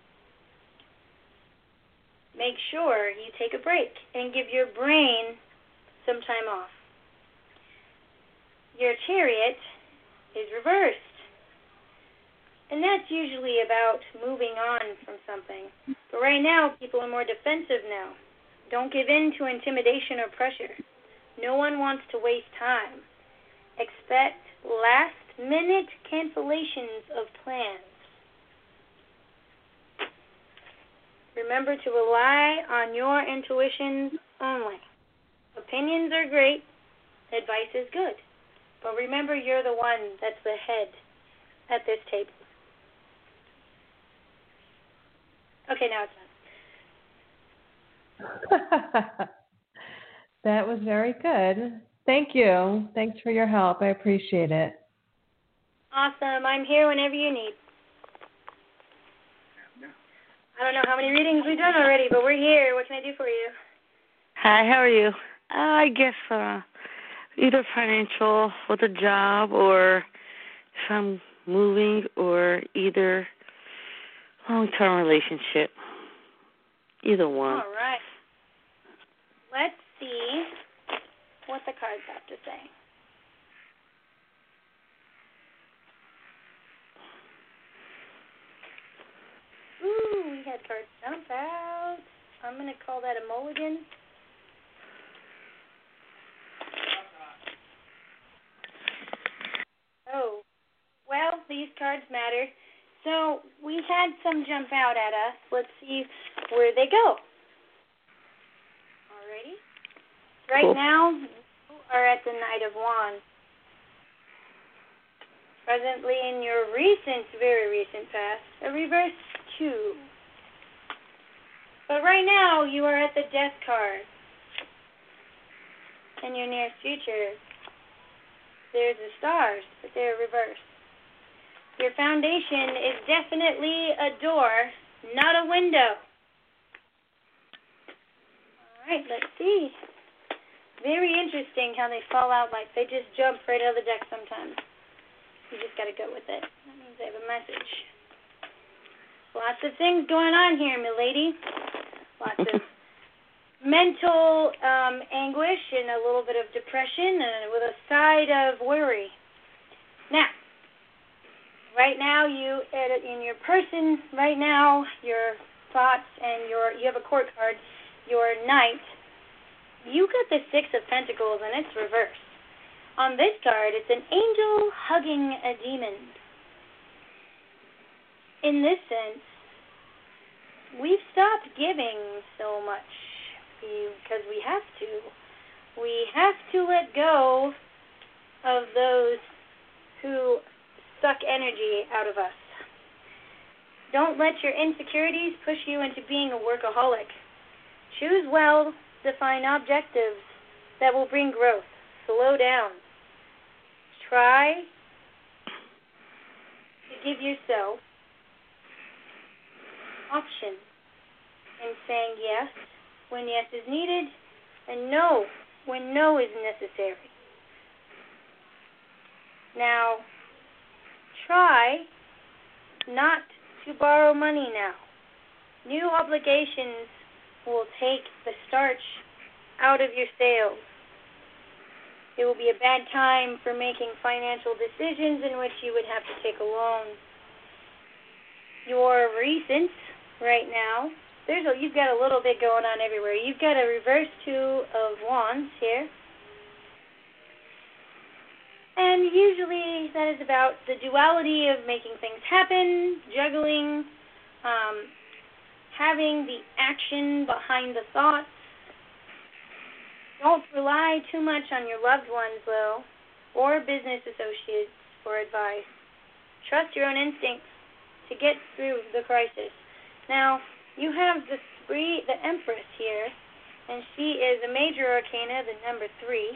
make sure you take a break and give your brain some time off. Your chariot is reversed. And that's usually about moving on from something. But right now, people are more defensive now. Don't give in to intimidation or pressure. No one wants to waste time. Expect last-minute cancellations of plans. Remember to rely on your intuitions only. Opinions are great. Advice is good. But remember, you're the one that's the head at this table. Okay, now it's done. That was very good. Thank you. Thanks for your help. I appreciate it. Awesome. I'm here whenever you need. I don't know how many readings we've done already, but we're here. What can I do for you? Hi, how are you? Uh, I guess uh, either financial with a job, or if I'm moving, or either long-term relationship. Either one. All right. Let's see what the cards have to say. Ooh, we had cards jump out. I'm going to call that a mulligan. Oh, well, these cards matter. So we had some jump out at us. Let's see where they go. Alrighty. Right Cool. now, you are at the Knight of Wands. Presently in your recent, very recent past, a reverse two. But right now, you are at the Death card. In your near future, there's the stars, but they're reversed. Your foundation is definitely a door, not a window. All right, let's see. Very interesting how they fall out like they just jump right out of the deck sometimes. You just got to go with it. That means they have a message. Lots of things going on here, milady. Lots of mental um, anguish and a little bit of depression and with a side of worry. Now, right now, you in your person, right now, your thoughts and your, you have a court card, your knight, you got the Six of Pentacles and it's reversed. On this card, it's an angel hugging a demon. In this sense, we've stopped giving so much because we have to. We have to let go of those who suck energy out of us. Don't let your insecurities push you into being a workaholic. Choose well-defined objectives that will bring growth. Slow down. Try to give yourself options in saying yes when yes is needed and no when no is necessary. Now, try not to borrow money now. New obligations will take the starch out of your sails. It will be a bad time for making financial decisions in which you would have to take a loan. Your recent right now, there's a, you've got a little bit going on everywhere. You've got a reverse two of wands here. And usually that is about the duality of making things happen, juggling, um, having the action behind the thoughts. Don't rely too much on your loved ones, though, or business associates for advice. Trust your own instincts to get through the crisis. Now, you have the spree, the Empress here, and she is a major arcana, the number three.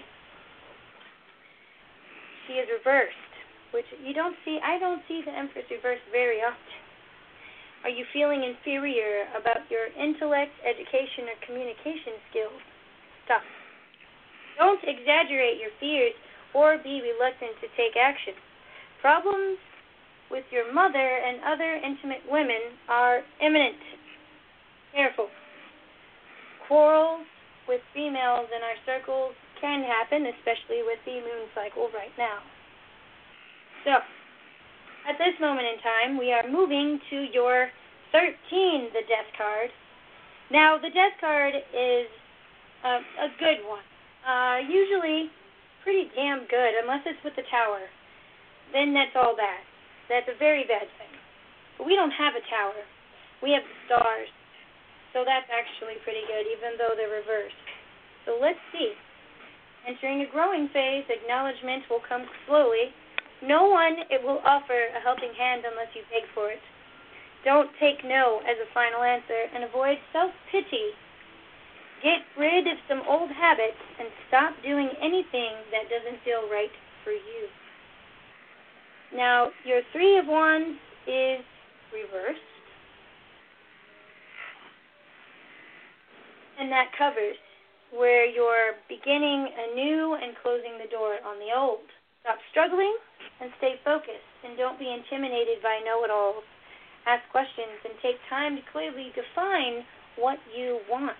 She is reversed, which you don't see. I don't see the Empress reversed very often. Are you feeling inferior about your intellect, education, or communication skills? Stop. Don't exaggerate your fears or be reluctant to take action. Problems with your mother and other intimate women are imminent. Careful. Quarrels with females in our circles can happen, especially with the moon cycle right now. So, at this moment in time, we are moving to your thirteen, the Death card. Now, the Death card is a, a good one. Uh, usually pretty damn good, unless it's with the Tower. Then that's all bad. That's a very bad thing. But we don't have a Tower. We have the stars. So that's actually pretty good, even though they're reversed. So let's see. Entering a growing phase, acknowledgement will come slowly. No one it will offer a helping hand unless you beg for it. Don't take no as a final answer and avoid self-pity. Get rid of some old habits and stop doing anything that doesn't feel right for you. Now, your Three of Wands is reversed. And that covers where you're beginning anew and closing the door on the old. Stop struggling and stay focused, and don't be intimidated by know-it-alls. Ask questions and take time to clearly define what you want.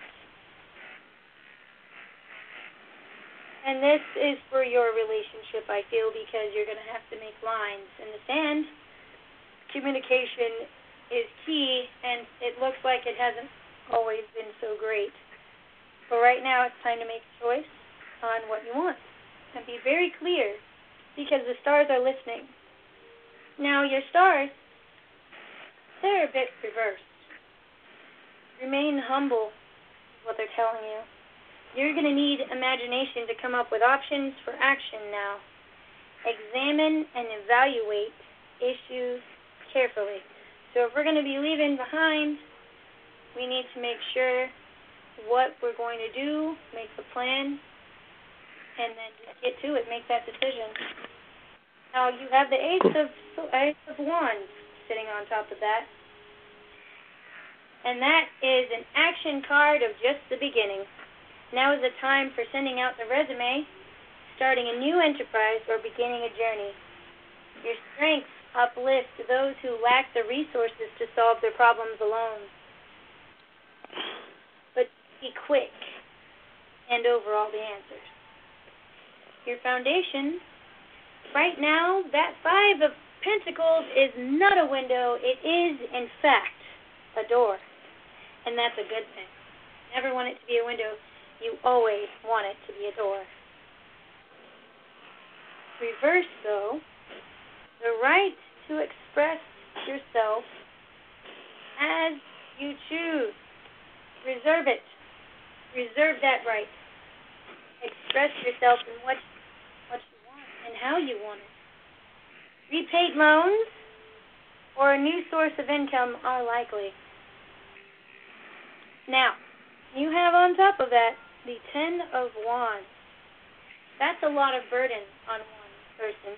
And this is for your relationship, I feel, because you're going to have to make lines in the sand. Communication is key, and it looks like it hasn't always been so great. But right now it's time to make a choice on what you want. And be very clear, because the stars are listening. Now, your stars, they're a bit reversed. Remain humble, is what they're telling you. You're going to need imagination to come up with options for action now. Examine and evaluate issues carefully. So if we're going to be leaving behind, we need to make sure what we're going to do, make the plan, and then just get to it, make that decision. Now, you have the Ace of, Ace of Wands sitting on top of that. And that is an action card of just the beginning. Now is the time for sending out the resume, starting a new enterprise, or beginning a journey. Your strengths uplift those who lack the resources to solve their problems alone. But be quick and over all the answers. Your foundation, right now, that Five of Pentacles is not a window. It is, in fact, a door. And that's a good thing. Never want it to be a window. You always want it to be a door. Reverse, though, the right to express yourself as you choose. Reserve it. Reserve that right. Express yourself in what, what you want and how you want it. Repaid loans or a new source of income are likely. Now, you have on top of that the Ten of Wands. That's a lot of burden on one person.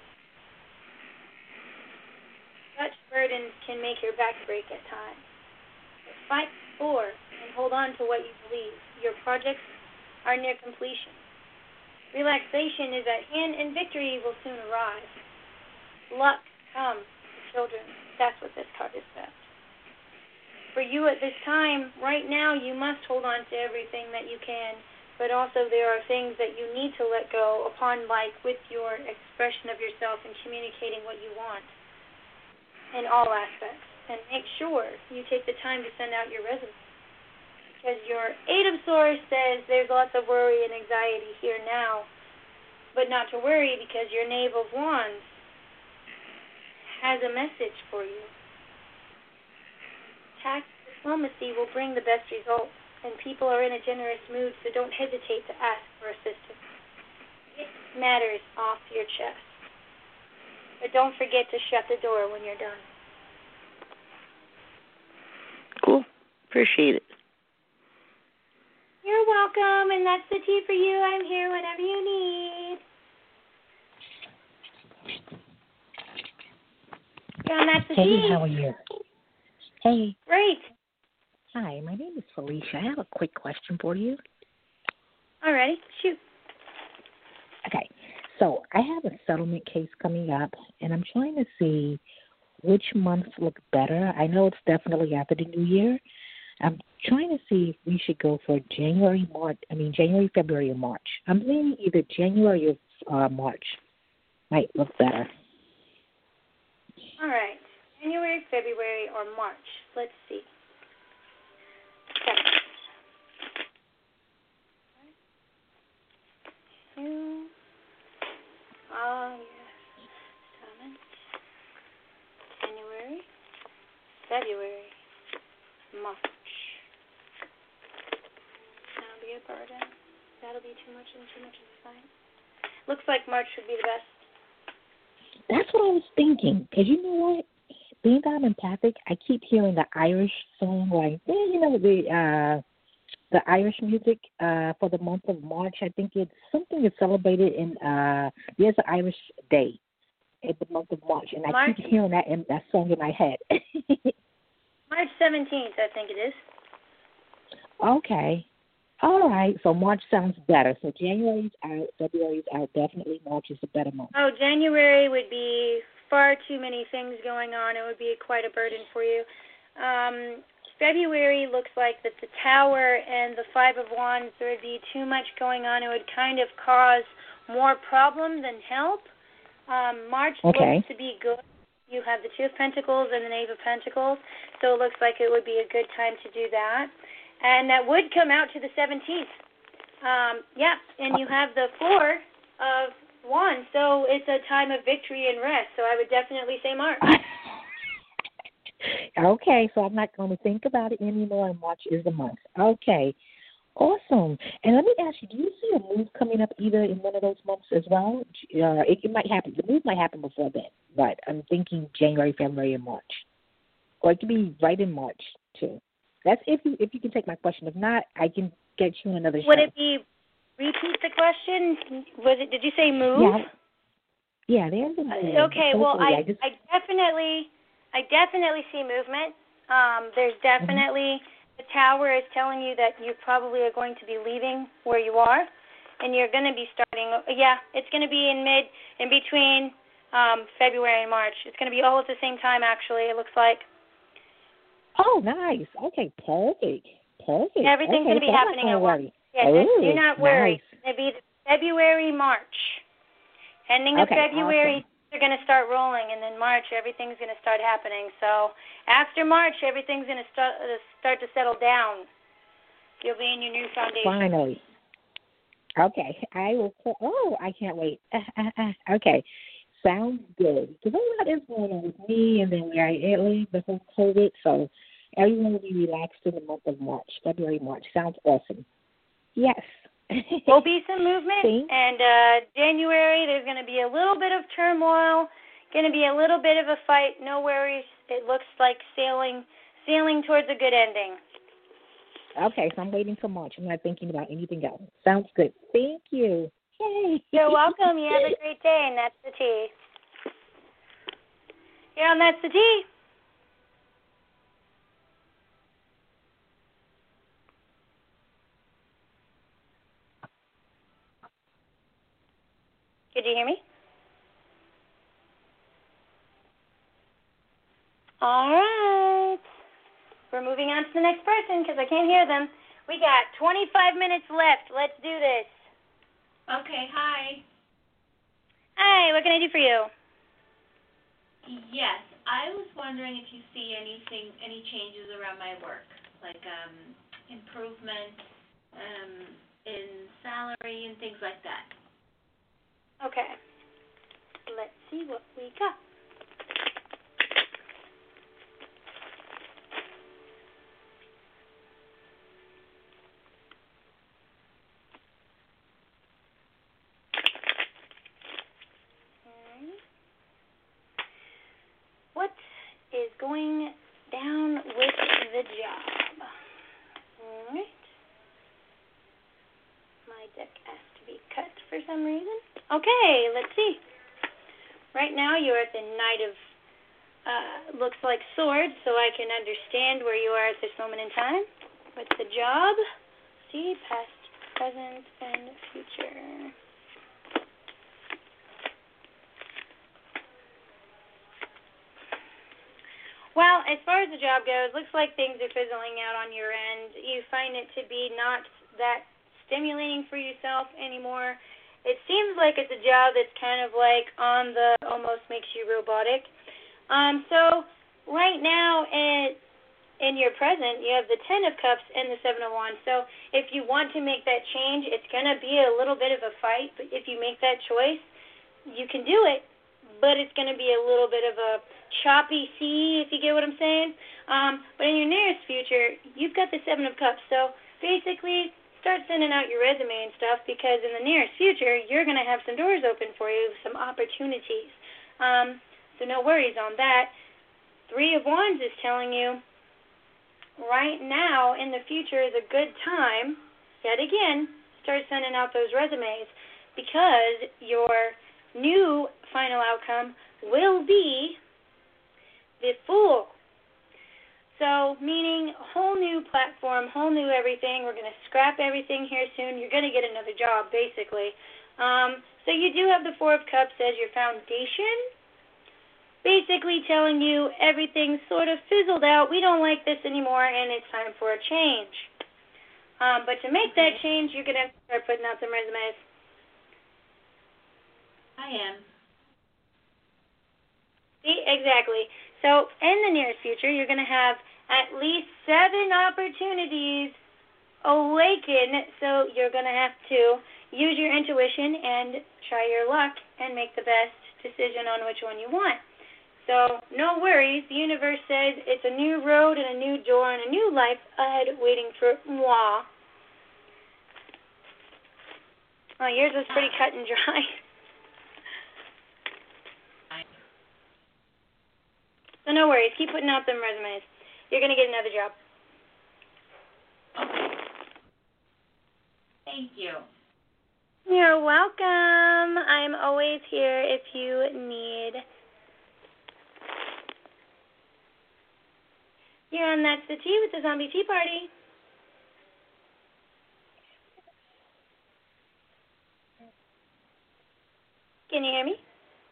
Such burdens can make your back break at times. But fight for and hold on to what you believe. Your projects are near completion. Relaxation is at hand and victory will soon arrive. Luck comes to children. That's what this card is about. For you at this time, right now, you must hold on to everything that you can, but also there are things that you need to let go upon, like with your expression of yourself and communicating what you want in all aspects. And make sure you take the time to send out your resume. Because your Eight of Swords says there's lots of worry and anxiety here now, but not to worry because your Knave of Wands has a message for you. Tact diplomacy will bring the best results, and people are in a generous mood, so don't hesitate to ask for assistance. Get matters off your chest. But don't forget to shut the door when you're done. Cool. Appreciate it. You're welcome, and that's the tea for you. I'm here whenever you need. Yeah, and that's the Hey, tea. how are you? Hey. Great. Hi, my name is Felicia. I have a quick question for you. All righty. Shoot. Okay. So I have a settlement case coming up, and I'm trying to see which months look better. I know it's definitely after the new year. I'm trying to see if we should go for January, March. I mean, January, February, or March. I'm thinking either January or uh, March might look better. All right. January, February, or March. Let's see. Seven. Two. Oh, yes. Seven. January, February, March. That'll be a burden. That'll be too much and too much of a sign. Looks like March would be the best. That's what I was thinking. Because you know what? Being that I'm empathic, I keep hearing the Irish song, like, eh, you know, the uh, the Irish music uh, for the month of March. I think it's something that's celebrated in, uh, there's an Irish day in the month of March. And I March? keep hearing that, in, that song in my head. March seventeenth, I think it is. Okay. All right. So March sounds better. So January's out, February's out. Definitely March is a better month. Oh, January would be far too many things going on. It would be quite a burden for you. Um, February looks like that the Tower and the Five of Wands, there would be too much going on. It would kind of cause more problem than help. Um, March Okay. looks to be good. You have the Two of Pentacles and the Knave of Pentacles, so it looks like it would be a good time to do that. And that would come out to the seventeenth. Um, yeah, and you have the Four of Wands, so it's a time of victory and rest, so I would definitely say March. Okay, so I'm not going to think about it anymore, and March is the month. Okay, awesome. And let me ask you, do you see a move coming up either in one of those months as well? Uh, it, it might happen. The move might happen before then, but I'm thinking January, February, and March. Or it could be right in March, too. That's if you if you can take my question. If not, I can get you another show. Would it be, repeat the question? Was it? Did you say move? Yeah, yeah there's a move. Uh, okay, well, Hopefully, I, I, just... I definitely, I definitely see movement. Um, there's definitely, mm-hmm. the Tower is telling you that you probably are going to be leaving where you are, and you're going to be starting, yeah, it's going to be in mid, in between um, February and March. It's going to be all at the same time, actually, it looks like. Oh, nice. Okay, perfect. Perfect. Everything's okay, going to be so happening at once. Yeah, oh, do not worry. Nice. It's going to be February, March. Ending of okay, February, awesome. they're going to start rolling, and then March, everything's going to start happening. So after March, everything's going to start uh, start to settle down. You'll be in your new foundation. Finally. Okay, I will. Oh, I can't wait. Okay, sounds good. Because a lot is going on with me, and then we are in Italy, the whole COVID, so everyone will be relaxed in the month of March, February, March. Sounds awesome. Yes. There'll be some movement, See? and uh, January there's going to be a little bit of turmoil, going to be a little bit of a fight. No worries. It looks like sailing, sailing towards a good ending. Okay, so I'm waiting for March. I'm not thinking about anything else. Sounds good. Thank you. Yay. You're welcome. You have a great day, and that's the tea. Yeah, and that's the tea. Did you hear me? All right. We're moving on to the next person because I can't hear them. We got twenty-five minutes left. Let's do this. Okay, hi. Hi, what can I do for you? Yes, I was wondering if you see anything, any changes around my work, like um, improvement um, in salary and things like that. Okay. Let's see what we got. What is going down with the job? All right. My deck has to be cut for some reason. Okay, let's see. Right now you're at the Knight of uh, looks like swords, so I can understand where you are at this moment in time. What's the job? See, past, present, and future. Well, as far as the job goes, looks like things are fizzling out on your end. You find it to be not that stimulating for yourself anymore. It seems like it's a job that's kind of like on the almost makes you robotic. Um, so right now in, in your present, you have the Ten of Cups and the Seven of Wands. So if you want to make that change, it's going to be a little bit of a fight. But if you make that choice, you can do it. But it's going to be a little bit of a choppy sea, if you get what I'm saying. Um, but in your nearest future, you've got the Seven of Cups. So basically, start sending out your resume and stuff, because in the nearest future, you're going to have some doors open for you, some opportunities. Um, so no worries on that. Three of Wands is telling you right now in the future is a good time, yet again, start sending out those resumes, because your new final outcome will be the Fool. So, meaning a whole new platform, whole new everything. We're going to scrap everything here soon. You're going to get another job, basically. Um, so you do have the Four of Cups as your foundation, basically telling you everything's sort of fizzled out. We don't like this anymore, and it's time for a change. Um, but to make that change, you're going to have to start putting out some resumes. I am. See, exactly. So in the nearest future, you're going to have at least seven opportunities awaken. So you're going to have to use your intuition and try your luck and make the best decision on which one you want. So no worries. The universe says it's a new road and a new door and a new life ahead waiting for moi. Oh, yours was pretty cut and dry. So no worries. Keep putting out them resumes. You're going to get another job. Okay. Thank you. You're welcome. I'm always here if you need. You're on That's the Tea with the Zombie Tea Party. Can you hear me?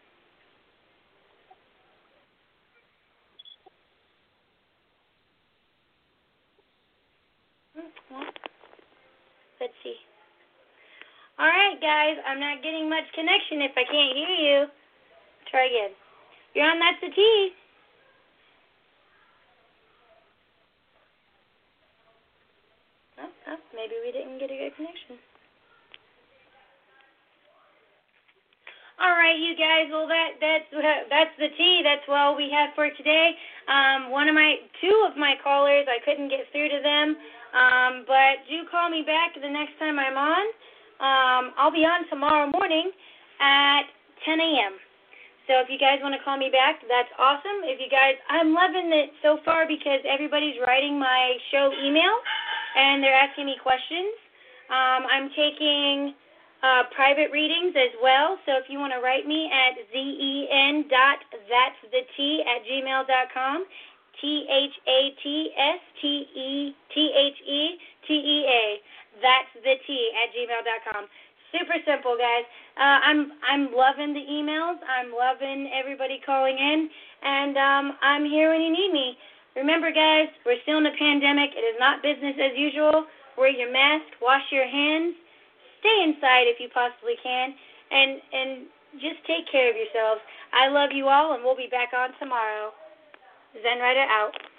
Let's see. All right, guys. I'm not getting much connection if I can't hear you. Try again. You're on That's the Tea. Oh, oh, maybe we didn't get a good connection. All right, you guys. Well, that that's that's the tea. That's all we have for today. Um, one of my, two of my callers, I couldn't get through to them. Um, but do call me back the next time I'm on. Um, I'll be on tomorrow morning at ten a.m. So if you guys want to call me back, that's awesome. If you guys, I'm loving it so far because everybody's writing my show email and they're asking me questions. Um, I'm taking uh, private readings as well. So if you want to write me at zen dot that's the tea at gmail dot com. T H A T S T E T H E T E A. That's the tea at gmail dot com. Super simple, guys. Uh, I'm I'm loving the emails. I'm loving everybody calling in, and um, I'm here when you need me. Remember, guys, we're still in a pandemic. It is not business as usual. Wear your mask. Wash your hands. Stay inside if you possibly can, and and just take care of yourselves. I love you all, and we'll be back on tomorrow. Zen Writer out.